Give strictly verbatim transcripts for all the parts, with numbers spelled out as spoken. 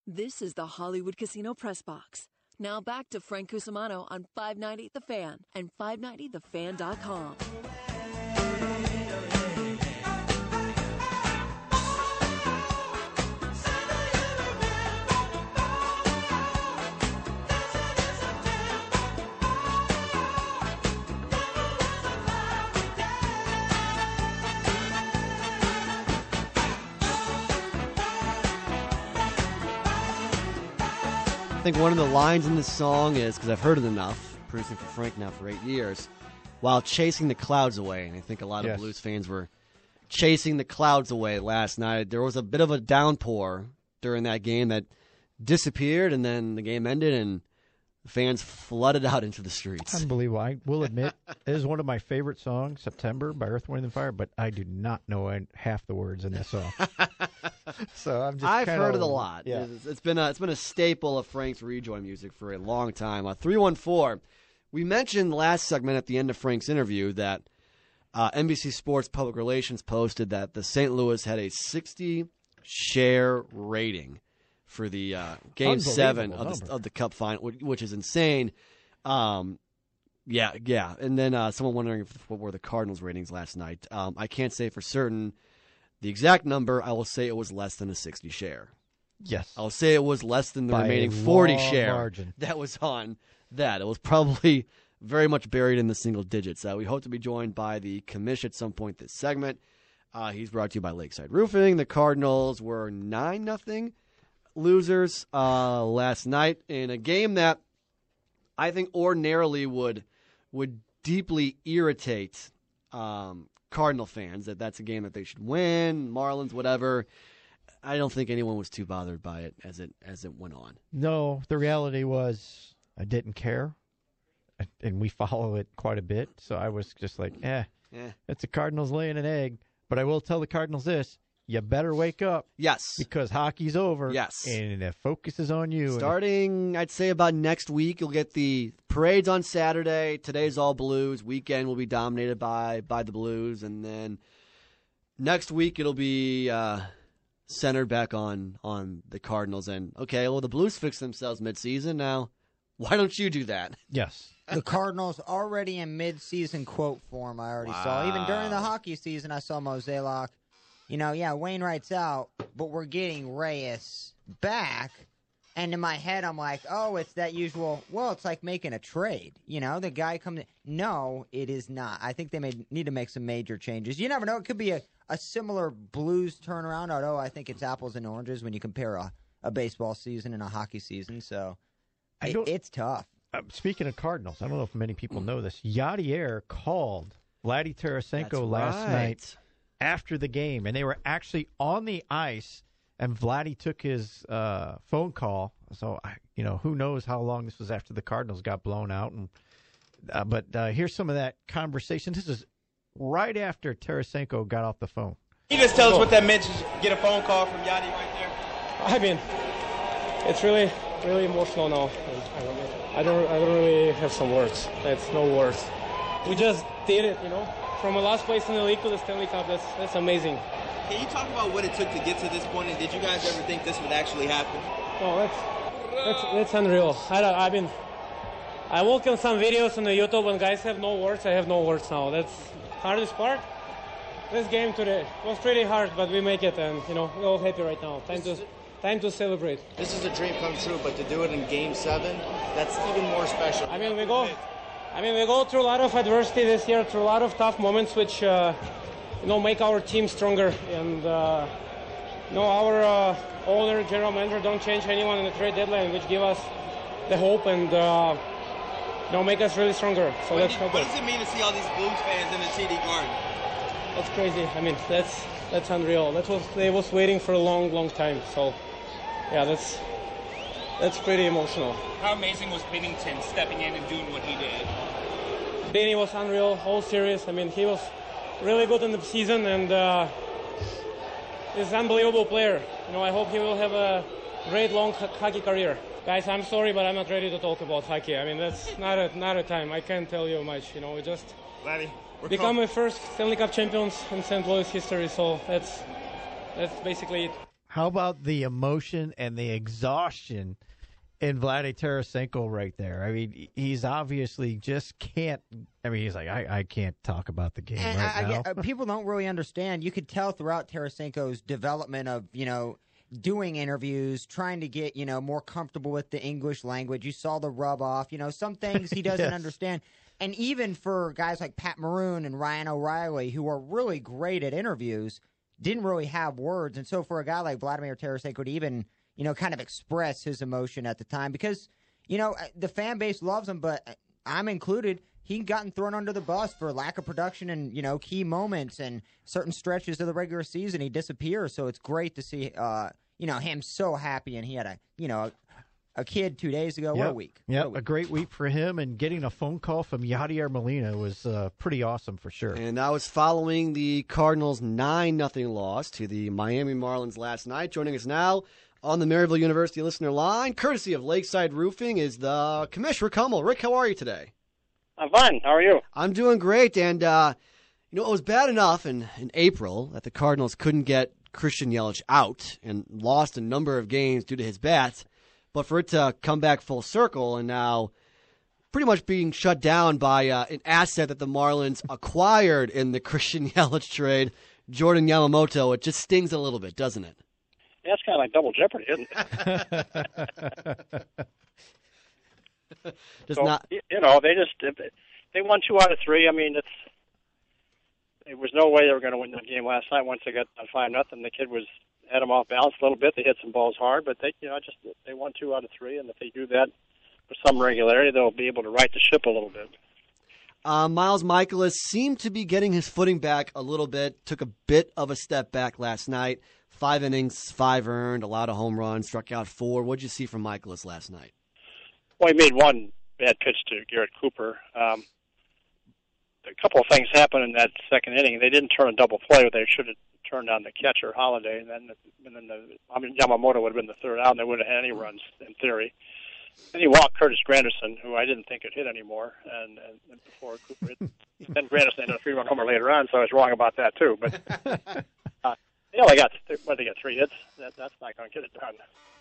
This is the Hollywood Casino Press Box. Now back to Frank Cusimano on five ninety The Fan and five ninety the fan dot com. I think one of the lines in this song is, because I've heard it enough, producing for Frank now for eight years, while chasing the clouds away. And I think a lot of Yes. Blues fans were chasing the clouds away last night. There was a bit of a downpour during that game that disappeared, and then the game ended, and the fans flooded out into the streets. Unbelievable. I will admit, it is one of my favorite songs, September by Earth, Wind and Fire, but I do not know half the words in this song. So I'm just I've kinda, heard it a lot. Yeah. It's, it's been a, it's been a staple of Frank's rejoin music for a long time. Uh, three one four. We mentioned last segment at the end of Frank's interview that uh, N B C Sports Public Relations posted that the Saint Louis had a sixty share rating for the uh, Game Seven of the, of the Cup final, which, which is insane. Um, yeah, yeah. And then uh, someone wondering if, what were the Cardinals' ratings last night. Um, I can't say for certain the exact number. I will say it was less than a sixty share. Yes. I'll say it was less than the By remaining a forty long share margin. that was on that. It was probably very much buried in the single digits. Uh, we hope to be joined by the commish at some point this segment. Uh, he's brought to you by Lakeside Roofing. The Cardinals were nine nothing losers uh, last night in a game that I think ordinarily would would deeply irritate um, Cardinal fans, that that's a game that they should win, Marlins, whatever. I don't think anyone was too bothered by it as it as it went on. No, the reality was I didn't care, and we follow it quite a bit, so I was just like, eh, Yeah. it's the Cardinals laying an egg. But I will tell the Cardinals this, you better wake up. Yes. Because hockey's over. Yes. And the focus is on you. Starting, I'd say, about next week, you'll get the parades on Saturday. Today's all Blues. Weekend will be dominated by by the Blues. And then next week, it'll be uh, centered back on, on the Cardinals. And, okay, well, the Blues fixed themselves midseason. Now, why don't you do that? Yes. The Cardinals already in mid-season quote form, I already Wow. saw. Even during the hockey season, I saw Mozeliak. You know, yeah, Wainwright's out, but we're getting Reyes back. And in my head, I'm like, oh, it's that usual, well, it's like making a trade. You know, the guy comes in. No, it is not. I think they may need to make some major changes. You never know. It could be a, a similar Blues turnaround, although I think it's apples and oranges when you compare a, a baseball season and a hockey season. So I it, don't- it's tough. Uh, speaking of Cardinals, I don't know if many people know this. Yadier called Vladdy Tarasenko That's last right. night after the game, and they were actually on the ice, and Vladdy took his uh, phone call. So, I- you know, who knows how long this was after the Cardinals got blown out. And uh, But uh, here's some of that conversation. This is right after Tarasenko got off the phone. Can you just tell us what that meant to get a phone call from Yadi right there? I mean, it's really, really emotional now. I don't, I don't really have some words. It's no words. We just did it, you know. From a last place in the league to the Stanley Cup, that's that's amazing. Can you talk about what it took to get to this point, and did you guys ever think this would actually happen? No, that's that's that's unreal. I don't, I mean, I look on some videos on the YouTube and guys have no words. I have no words now. That's hardest part. This game today was pretty hard, but we make it, and you know we're all happy right now. Time to time to celebrate. This is a dream come true, but to do it in Game Seven, that's even more special. I mean, we go. I mean, we go through a lot of adversity this year, through a lot of tough moments, which uh, you know make our team stronger. And uh, you know, our uh, owner, general manager, don't change anyone in the trade deadline, which give us the hope and uh, you know make us really stronger. So what, let's do, help what us. does it mean to see all these Blues fans in the T D Garden? That's crazy. I mean, that's that's unreal. That was they was waiting for a long, long time. So yeah, that's that's pretty emotional. How amazing was Binnington stepping in and doing what he did? Benny was unreal, all serious. I mean, he was really good in the season, and uh, he's an unbelievable player. You know, I hope he will have a great long ho- hockey career. Guys, I'm sorry, but I'm not ready to talk about hockey. I mean, that's not a not a time. I can't tell you much. You know, we just Vladdy, we're become calm. the first Stanley Cup champions in Saint Louis history. So that's that's basically it. How about the emotion and the exhaustion in Vladimir Tarasenko right there? I mean, he's obviously just can't. I mean, he's like, I, I can't talk about the game And right I, I now. get, uh, people don't really understand. You could tell throughout Tarasenko's development of, you know, doing interviews, trying to get, you know, more comfortable with the English language. You saw the rub off. You know, some things he doesn't Yes. understand. And even for guys like Pat Maroon and Ryan O'Reilly, who are really great at interviews, didn't really have words. And so for a guy like Vladimir Tarasenko to even, you know, kind of express his emotion at the time, because, you know, the fan base loves him, but I'm included, he gotten thrown under the bus for lack of production and, you know, key moments and certain stretches of the regular season. He disappears. So it's great to see, uh, you know, him so happy. And he had a, you know, a, a kid two days ago. What a week. Yeah, What a a, week. great week for him, and getting a phone call from Yadier Molina was uh, pretty awesome for sure. And that was following the Cardinals' nine nothing loss to the Miami Marlins last night. Joining us now on the Maryville University listener line, courtesy of Lakeside Roofing, is the Commissioner Kummel. Rick, how are you today? I'm fine. How are you? I'm doing great. And, uh, you know, it was bad enough in, in April that the Cardinals couldn't get Christian Yelich out and lost a number of games due to his bats. But for it to come back full circle and now pretty much being shut down by uh, an asset that the Marlins acquired in the Christian Yelich trade, Jordan Yamamoto, it just stings a little bit, doesn't it? Yeah, it's kind of like double jeopardy, isn't it? just so, not. You know, they just they won two out of three. I mean, it's there was no way they were going to win that game last night. Once they got on five nothing, the kid was had them off balance a little bit. They hit some balls hard, but they, you know, just they won two out of three, and if they do that with some regularity, they'll be able to right the ship a little bit. Uh, Miles Michaelis seemed to be getting his footing back a little bit. Took a bit of a step back last night. Five innings, five earned, allowed a home run, struck out four. What did you see from Michaelis last night? Well, he made one bad pitch to Garrett Cooper. Um, a couple of things happened in that second inning. They didn't turn a double play, but they should have turned on the catcher Holiday, and then and then the, I mean Yamamoto would have been the third out, and they wouldn't have had any runs in theory. Then he walked Curtis Granderson, who I didn't think could hit anymore, and, and, and before Cooper hit. Then Granderson ended a three-run homer later on, so I was wrong about that too. But uh, they only got what they got three hits. That, that's not going to get it done.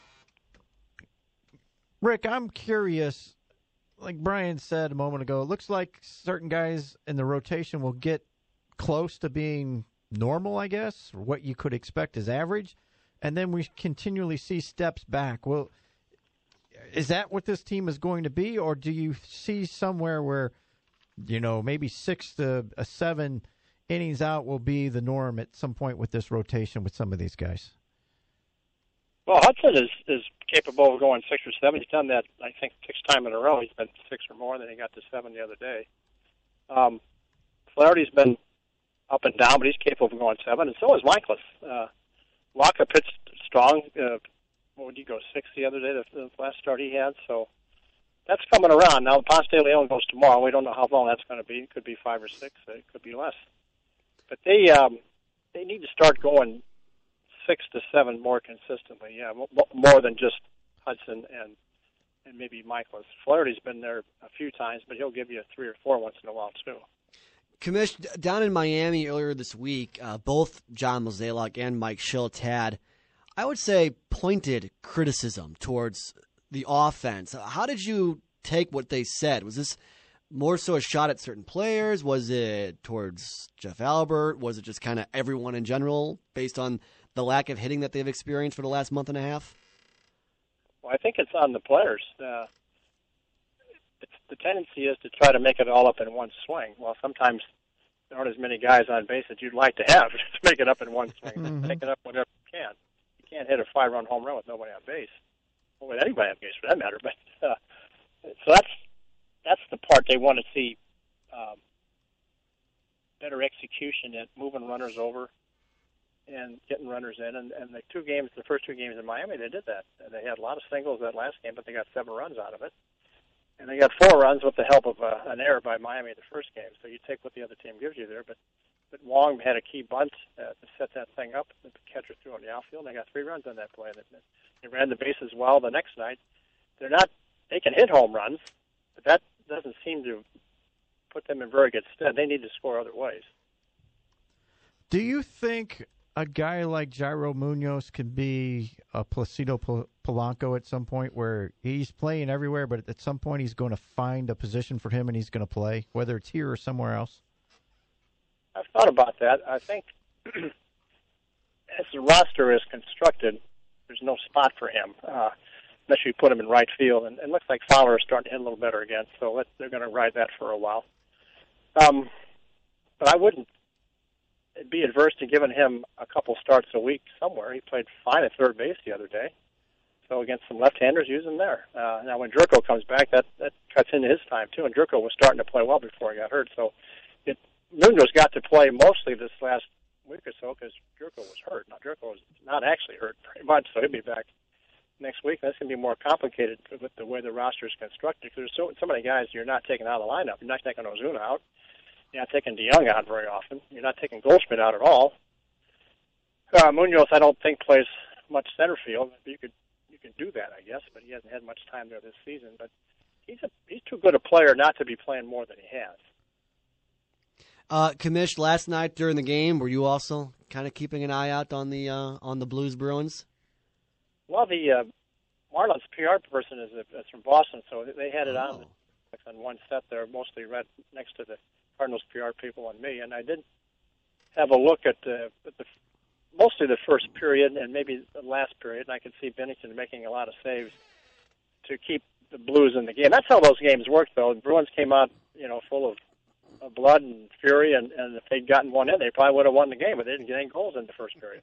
Rick, I'm curious. Like Brian said a moment ago, it looks like certain guys in the rotation will get close to being normal, I guess, or what you could expect as average, and then we continually see steps back. Well, is that what this team is going to be, or do you see somewhere where, you know, maybe six to a seven innings out will be the norm at some point with this rotation with some of these guys? Well, Hudson is, is capable of going six or seven. He's done that, I think, six times in a row. He's been six or more, then he got to seven the other day. Um, Flaherty's been up and down, but he's capable of going seven, and so is Michaelis. Uh, Waka pitched strong. Uh, what would he go, six the other day, the, the last start he had? So that's coming around. Now, Ponce de Leon goes tomorrow. We don't know how long that's going to be. It could be five or six. It could be less. But they um, they need to start going six to seven more consistently, yeah, m- more than just Hudson and and maybe Michaelis. Flaherty's been there a few times, but he'll give you a three or four once in a while, too. Commish, down in Miami earlier this week, uh, both John Mozeliak and Mike Shildt had, I would say, pointed criticism towards the offense. How did you take what they said? Was this more so a shot at certain players? Was it towards Jeff Albert? Was it just kind of everyone in general based on the lack of hitting that they've experienced for the last month and a half? Well, I think it's on the players. Uh, it's, the tendency is to try to make it all up in one swing. Well, sometimes there aren't as many guys on base that you'd like to have to make it up in one swing. Mm-hmm. Make it up whenever you can. You can't hit a five-run home run with nobody on base, or with anybody on base for that matter. But uh, so that's that's the part they want to see. Um, better execution at moving runners over and getting runners in. And, and the two games, the first two games in Miami, they did that. And they had a lot of singles that last game, but they got seven runs out of it. And they got four runs with the help of uh, an error by Miami the first game. So you take what the other team gives you there. But, but Wong had a key bunt uh, to set that thing up. The catcher threw on the outfield, and they got three runs on that play. And they, they ran the bases well the next night. They're not, they can hit home runs, but that doesn't seem to put them in very good stead. They need to score other ways. Do you think a guy like Jairo Munoz can be a Placido Polanco at some point, where he's playing everywhere, but at some point he's going to find a position for him and he's going to play, whether it's here or somewhere else? I've thought about that. I think as the roster is constructed, there's no spot for him, uh, unless you put him in right field. And it looks like Fowler is starting to hit a little better again, so let, they're going to ride that for a while. Um, but I wouldn't be adverse to giving him a couple starts a week somewhere. He played fine at third base the other day. So against some left-handers, use him there. Uh, now, when Jerko comes back, that, that cuts into his time, too. And Jerko was starting to play well before he got hurt. So it, Munoz got to play mostly this last week or so because Jerko was hurt. Now, Jerko was not actually hurt very much, so he'll be back next week. That's going to be more complicated with the way the roster is constructed because there's so, so many guys you're not taking out of the lineup. You're not taking Ozuna out. You're not taking DeYoung out very often. You're not taking Goldschmidt out at all. Uh, Munoz, I don't think, plays much center field. You could you could do that, I guess, but he hasn't had much time there this season. But he's a, he's too good a player not to be playing more than he has. Uh, Kamish, last night during the game, were you also kind of keeping an eye out on the uh, on the Blues Bruins? Well, the uh, Marlins P R person is, a, is from Boston, so they had it Oh. on on one set there, mostly right next to the Cardinals P R people and me, and I did have a look at, uh, at the mostly the first period and maybe the last period, and I could see Binnington making a lot of saves to keep the Blues in the game. That's how those games work, though. The Bruins came out, you know, full of, of blood and fury, and, and if they'd gotten one in, they probably would have won the game, but they didn't get any goals in the first period.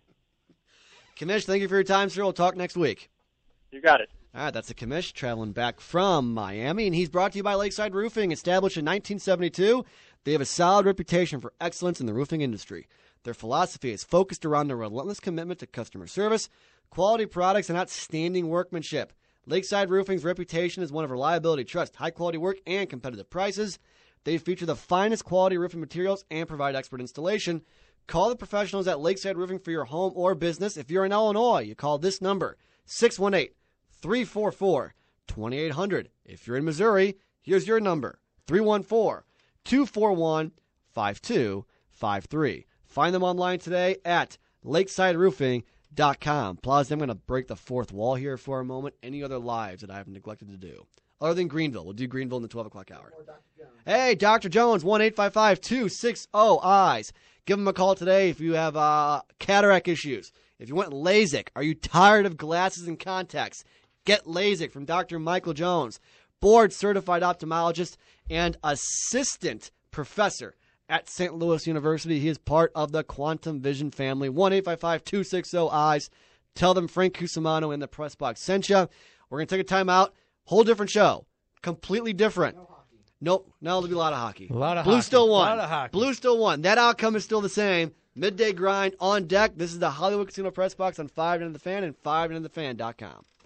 Kamish, thank you for your time, sir. We'll talk next week. You got it. All right, that's the Kamish traveling back from Miami, and he's brought to you by Lakeside Roofing. Established in nineteen seventy-two, they have a solid reputation for excellence in the roofing industry. Their philosophy is focused around a relentless commitment to customer service, quality products, and outstanding workmanship. Lakeside Roofing's reputation is one of reliability, trust, high-quality work, and competitive prices. They feature the finest quality roofing materials and provide expert installation. Call the professionals at Lakeside Roofing for your home or business. If you're in Illinois, you call this number, six one eight, three four four, two eight zero zero. If you're in Missouri, here's your number, three one four, two four one, five two five three. Find them online today at lakeside roofing dot com. Plus, I'm going to break the fourth wall here for a moment. Any other lives that I have neglected to do? Other than Greenville. We'll do Greenville in the twelve o'clock hour. Hey, Doctor Jones, one eight five five, two six zero, eyes. Give him a call today if you have uh, cataract issues. If you want LASIK, are you tired of glasses and contacts? Get LASIK from Doctor Michael Jones, board-certified ophthalmologist and assistant professor at Saint Louis University. He is part of the Quantum Vision family. one eight five five, two six zero, eyes. Tell them Frank Cusimano in the press box sent you. We're going to take a time out. Whole different show. Completely different. No hockey. Nope. Now there'll be a lot of hockey. A lot of Blue hockey. still won. A lot of hockey. Blue still won. That outcome is still the same. Midday grind on deck. This is the Hollywood Casino Press Box on five and the Fan and five and the fan dot com.